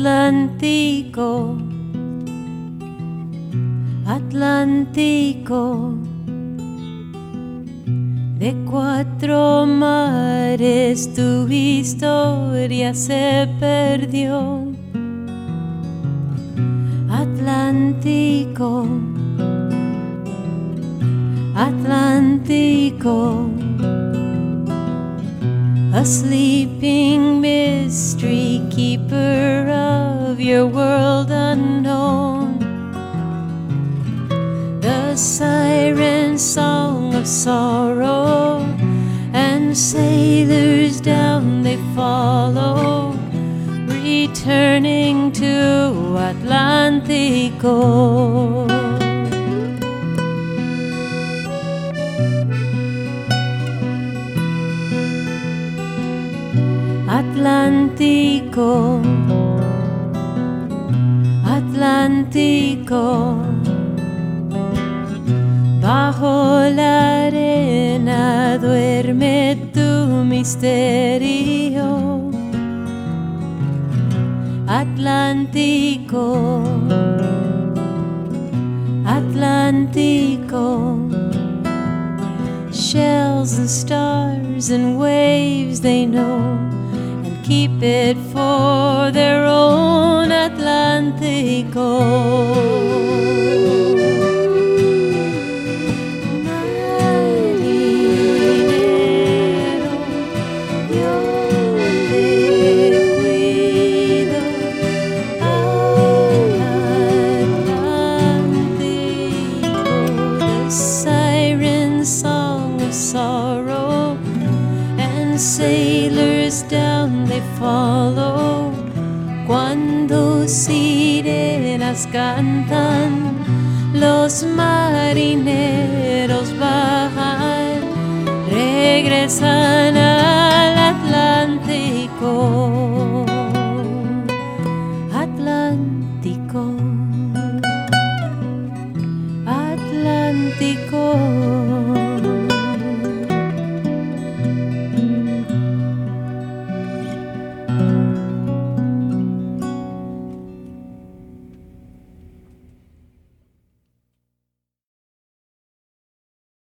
Atlántico, Atlántico, de cuatro mares tu historia se perdió. Atlántico, Atlántico, a sleeping mystery keeper of your world unknown. The siren song of sorrow, and sailors down they follow, returning to Atlántico. Atlántico, Atlántico, bajo la arena duerme tu misterio. Atlántico, Atlántico, shells and stars and waves they know, and keep it for their own. Atlántico. Sorrow, and sailors down they follow, cuando sirenas cantan, los marineros bajan, regresan al Atlántico.